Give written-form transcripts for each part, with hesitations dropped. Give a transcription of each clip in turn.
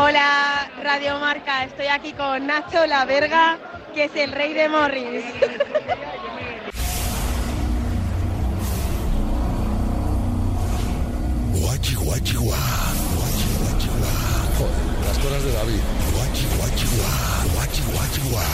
Hola, Radio Marca. Estoy aquí con Nacho La Verga, que es el rey de Morris. Guachi, guachi, guá. Guachi, guachi, guá. Joder, las cosas de David. Guachi, guachi, guá. Guachi, guachi, guá.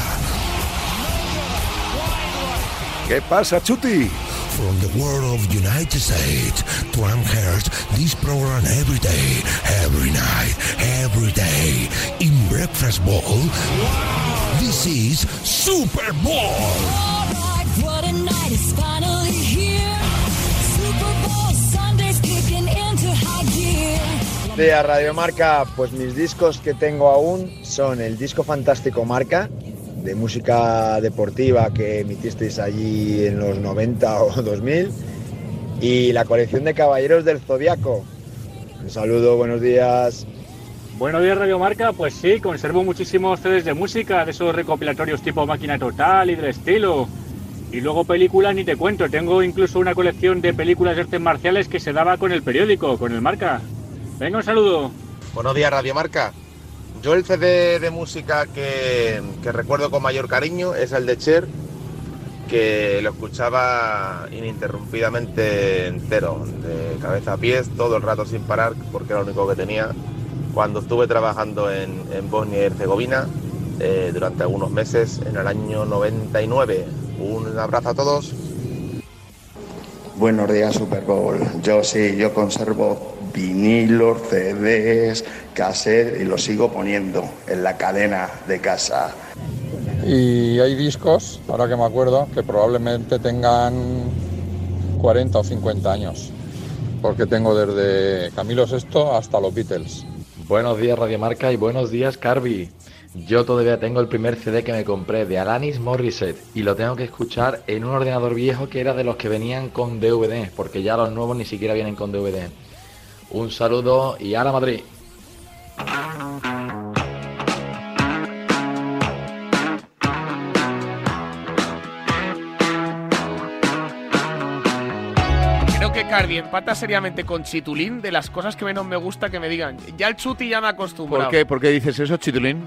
¿Qué pasa, Chuti? From the world of United States to Amherst, this program every day, every night, every day, in Breakfast Bowl, this is Super Bowl. All right, what a night is finally here. Super Bowl Sunday's kicking into high gear. De Radio Marca, pues mis discos que tengo aún son el disco Fantástico Marca, de música deportiva que emitisteis allí en los 90 o 2000, y la colección de Caballeros del Zodiaco. Un saludo, buenos días. Buenos días, Radio Marca. Pues sí, conservo muchísimos CDs de música, de esos recopilatorios tipo Máquina Total y del estilo. Y luego películas ni te cuento, tengo incluso una colección de películas de artes marciales que se daba con el periódico, con el Marca. Venga, un saludo. Buenos días, Radio Marca. Yo el CD de música que recuerdo con mayor cariño es el de Cher, que lo escuchaba ininterrumpidamente entero, de cabeza a pies, todo el rato sin parar, porque era lo único que tenía cuando estuve trabajando en Bosnia y Herzegovina durante algunos meses en el año 99. Un abrazo a todos. Buenos días, Super Bowl. Yo conservo vinilos, CDs, cassette y los sigo poniendo en la cadena de casa. Y hay discos, ahora que me acuerdo, que probablemente tengan 40 o 50 años. Porque tengo desde Camilo VI hasta los Beatles. Buenos días, Radio Marca, y buenos días, Carby. Yo todavía tengo el primer CD que me compré de Alanis Morissette y lo tengo que escuchar en un ordenador viejo que era de los que venían con DVD, porque ya los nuevos ni siquiera vienen con DVD. Un saludo y ¡ala Madrid! Creo que Cardi empata seriamente con Chitulín de las cosas que menos me gusta que me digan. Ya el Chuti ya me ha acostumbrado. ¿Por qué? ¿Por qué dices eso, Chitulín?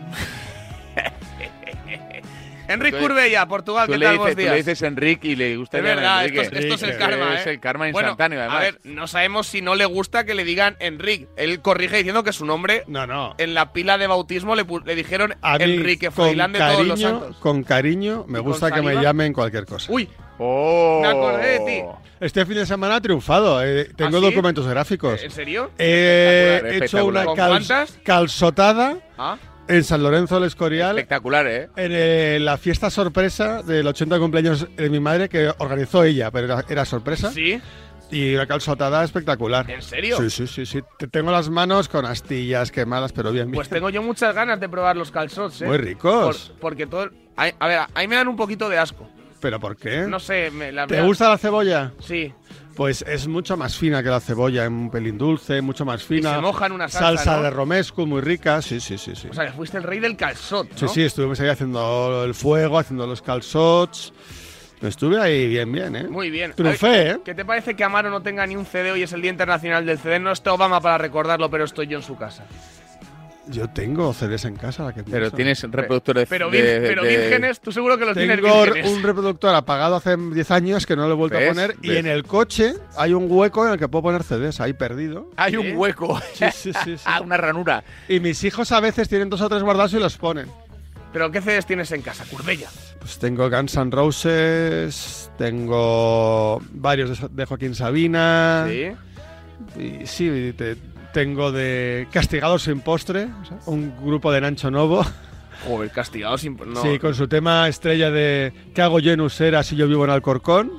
Enrique Curbella, Portugal, ¿qué tal? Buenos días. Tú le dices Enrique y le gusta. Es verdad, Enrique. esto es el karma, Es el karma instantáneo, bueno, además. A ver, no sabemos si no le gusta que le digan Enrique. Él corrige diciendo que su nombre, en la pila de bautismo le dijeron Enrique Froilán de todos los santos. Con cariño, me gusta que me llamen cualquier cosa. ¡Uy! Me acordé de ti. Este fin de semana ha triunfado. Tengo documentos gráficos. ¿En serio? He hecho una calzotada en San Lorenzo del Escorial. Espectacular, ¿eh? En la fiesta sorpresa del 80 cumpleaños de mi madre, que organizó ella, pero era sorpresa. Sí. Y una calzotada espectaver. ¿En serio? Sí. Tengo las manos con astillas quemadas, pero bien. Pues tengo yo muchas ganas de probar los calzots, ¿eh? Muy ricos. Porque todo... A ver, ahí me dan un poquito de asco. ¿Pero por qué? No sé. ¿Te gusta la cebolla? Sí. Pues es mucho más fina que la cebolla, un pelín dulce, mucho más fina. Y se moja en una salsa, ¿no? De romesco, muy rica, sí. O sea, que fuiste el rey del calzot, ¿no? Sí, estuvimos ahí haciendo el fuego, haciendo los calzots. Estuve ahí bien, ¿eh? Muy bien. Triunfé, ¿eh? ¿Qué te parece que Amaro no tenga ni un CD? Hoy es el Día Internacional del CD. No está Obama para recordarlo, pero estoy yo en su casa. Yo tengo CDs en casa. Pero tienes reproductores vírgenes, tú seguro que los tienes vírgenes. Tengo un reproductor apagado hace 10 años que no lo he vuelto a poner. Y en el coche hay un hueco en el que puedo poner CDs, ahí perdido. Hay un hueco. Sí. Una ranura. Y mis hijos a veces tienen 2 o 3 guardados y los ponen. ¿Pero qué CDs tienes en casa, Curbella? Pues tengo Guns N' Roses, tengo varios de Joaquín Sabina. Sí. Y sí, tengo de Castigados sin postre, un grupo de Nacho Novo. Joder, Castigados sin postre. No. Sí, con su tema estrella de ¿qué hago yo en Usera si yo vivo en Alcorcón?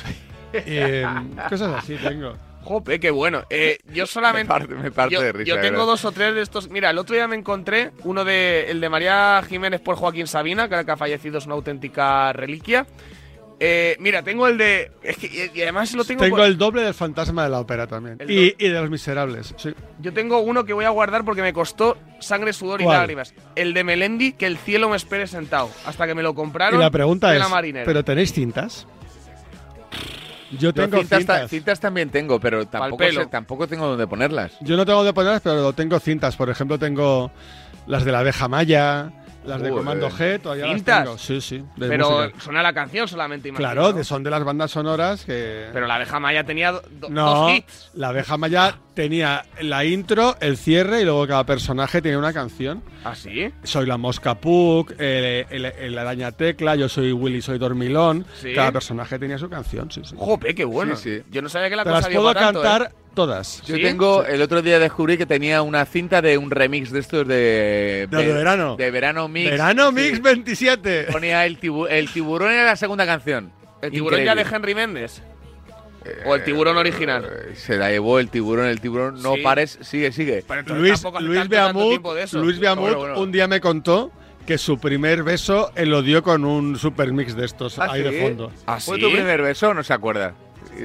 Cosas así tengo. Jope, qué bueno. Yo solamente... Me parte de risa. Yo tengo 2 o 3 de estos... Mira, el otro día me encontré el de María Jiménez por Joaquín Sabina, que ahora que ha fallecido es una auténtica reliquia. Mira, tengo el de... y además lo tengo... Tengo el doble del Fantasma de la Ópera también. Y de Los Miserables, sí. Yo tengo uno que voy a guardar porque me costó sangre, sudor y lágrimas. El de Melendi, Que el cielo me espere sentado. Hasta que me lo compraron. Y la pregunta es, la marinera. ¿pero tenéis cintas? Yo tengo cintas. Cintas también tengo, pero tampoco tengo dónde ponerlas. Yo no tengo dónde ponerlas, pero tengo cintas. Por ejemplo, tengo las de la abeja maya, las de Comando G, todavía ¿Cintas? las tengo. Sí. Pero música. suena la canción solamente, imagino. Claro, ¿no? son de las bandas sonoras que... Pero la abeja maya tenía No, dos hits. la abeja maya tenía la intro, el cierre y luego cada personaje tenía una canción. ¿Ah, sí? Soy la mosca Puck, el araña Tecla, yo soy Willy, soy Dormilón. ¿Sí? Cada personaje tenía su canción, sí. Jope, qué bueno. Sí. Yo no sabía que la Te cosa las dio puedo para tanto, cantar todas. Yo tengo, el otro día descubrí que tenía una cinta de un remix de estos de verano. De Verano Mix. Verano Mix 27. Ponía el tiburón era la segunda canción. ¿El tiburón ya de Henry Méndez? ¿O el tiburón original? Se la llevó el tiburón, no Sí. pares, sigue. Pero entonces Luis tampoco hace tanto tiempo de eso. Beamut Bueno. un día me contó que su primer beso él lo dio con un super mix de estos ahí ¿sí? de fondo. ¿Ah, ¿Fue sí? tu primer beso? No se acuerda.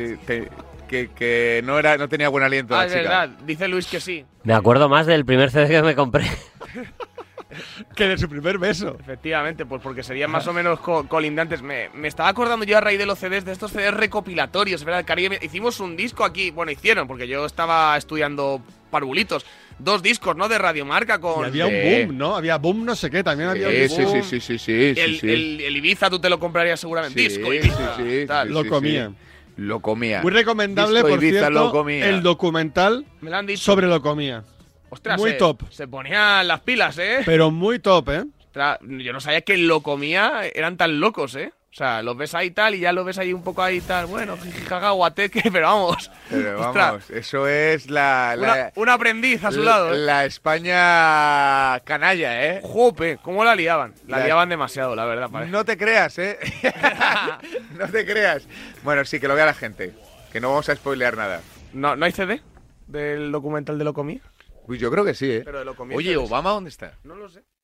Que no tenía buen aliento Ah, la es chica. verdad. Dice Luis que sí. Me acuerdo más del primer CD que me compré. Que de su primer beso. Efectivamente, pues porque serían más o menos colindantes. Me estaba acordando yo a raíz de los CDs, de estos CDs recopilatorios, ¿verdad? Hicimos un disco aquí, bueno, hicieron, porque yo estaba estudiando parvulitos. 2 discos, ¿no? De Radiomarca con... Y había un boom, ¿no? Había boom no sé qué, también había un boom. Sí. El Ibiza tú te lo comprarías seguramente. Sí, Disco Ibiza. sí, Lo comía. Lo comía. Muy recomendable, Disco por Ibiza, cierto, lo comía. el documental Me lo han dicho. sobre lo comía. Ostras, muy top. Se ponían las pilas, ¿eh? Pero muy top, ¿eh? Ostras, yo no sabía que lo comía eran tan locos, ¿eh? O sea, los ves ahí tal y ya lo ves ahí un poco ahí tal. Bueno, jijijaga, guateque, pero vamos. Pero Ostras, vamos, eso es un aprendiz a su lado, ¿eh? La España canalla, ¿eh? Jope, ¿cómo la liaban? La liaban demasiado, la verdad, parece. No te creas, ¿eh? No te creas. Bueno, sí, que lo vea la gente. Que no vamos a spoilear nada. ¿No hay CD del documental de lo comía? Uy, yo creo que sí, ¿eh? Pero de lo comía. Oye, ¿Obama dónde está? No lo sé.